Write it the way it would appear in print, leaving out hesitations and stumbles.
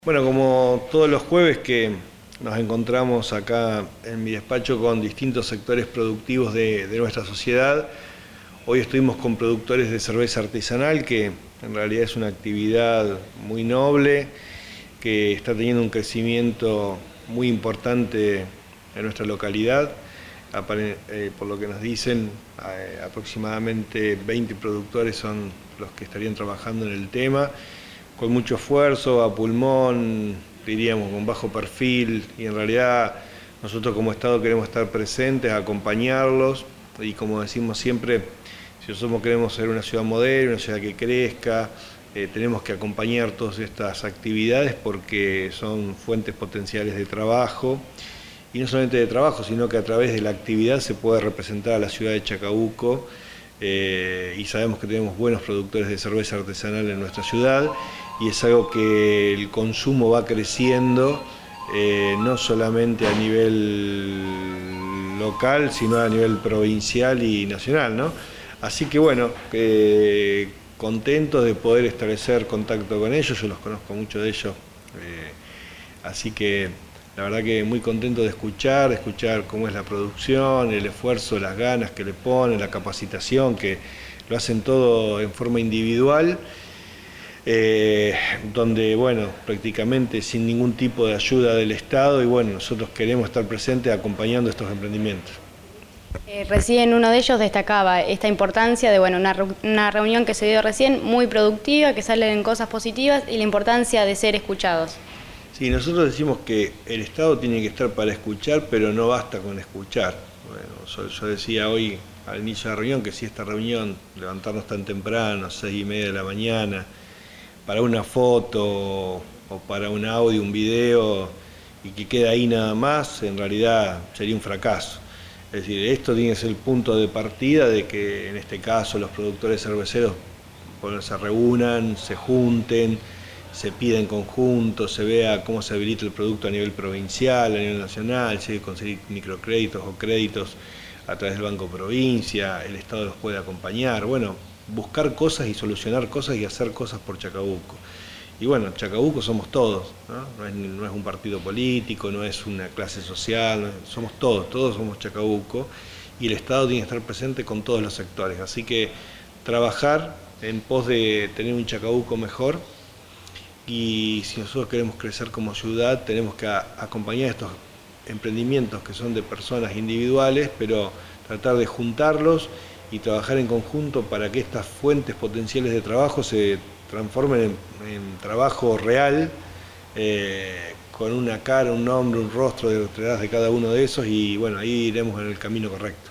Bueno, como todos los jueves que nos encontramos acá en mi despacho con distintos sectores productivos de nuestra sociedad, hoy estuvimos con productores de cerveza artesanal, que en realidad es una actividad muy noble, que está teniendo un crecimiento muy importante en nuestra localidad. Por lo que nos dicen, aproximadamente 20 productores son los que estarían trabajando en el tema, con mucho esfuerzo, a pulmón, diríamos, con bajo perfil, y en realidad nosotros como Estado queremos estar presentes, acompañarlos, y como decimos siempre, si nosotros queremos ser una ciudad moderna, una ciudad que crezca, tenemos que acompañar todas estas actividades porque son fuentes potenciales de trabajo, y no solamente de trabajo, sino que a través de la actividad se puede representar a la ciudad de Chacabuco, y sabemos que tenemos buenos productores de cerveza artesanal en nuestra ciudad, y es algo que el consumo va creciendo, no solamente a nivel local, sino a nivel provincial y nacional, ¿no? Así que bueno, contentos de poder establecer contacto con ellos, yo los conozco muchos de ellos, así que la verdad que muy contento de escuchar cómo es la producción, el esfuerzo, las ganas que le ponen, la capacitación, que lo hacen todo en forma individual, donde, bueno, prácticamente sin ningún tipo de ayuda del Estado, y bueno, nosotros queremos estar presentes acompañando estos emprendimientos. Recién uno de ellos destacaba esta importancia de una reunión que se dio recién, muy productiva, que salen cosas positivas, y la importancia de ser escuchados. Sí, nosotros decimos que el Estado tiene que estar para escuchar, pero no basta con escuchar. Bueno, yo decía hoy al inicio de la reunión que si esta reunión, levantarnos tan temprano, 6:30 de la mañana, para una foto o para un audio, un video, y que quede ahí nada más, en realidad sería un fracaso. Es decir, esto tiene que ser el punto de partida de que en este caso los productores cerveceros se reúnan, se junten, se pida en conjunto, se vea cómo se habilita el producto a nivel provincial, a nivel nacional, si hay que conseguir microcréditos o créditos a través del Banco Provincia, el Estado los puede acompañar, bueno, buscar cosas y solucionar cosas y hacer cosas por Chacabuco. Y bueno, Chacabuco somos todos, ¿no? No es un partido político, no es una clase social, somos todos somos Chacabuco, y el Estado tiene que estar presente con todos los sectores, así que trabajar en pos de tener un Chacabuco mejor. Y si nosotros queremos crecer como ciudad, tenemos que acompañar estos emprendimientos que son de personas individuales, pero tratar de juntarlos y trabajar en conjunto para que estas fuentes potenciales de trabajo se transformen en trabajo real, con una cara, un nombre, un rostro detrás de cada uno de esos, y bueno, ahí iremos en el camino correcto.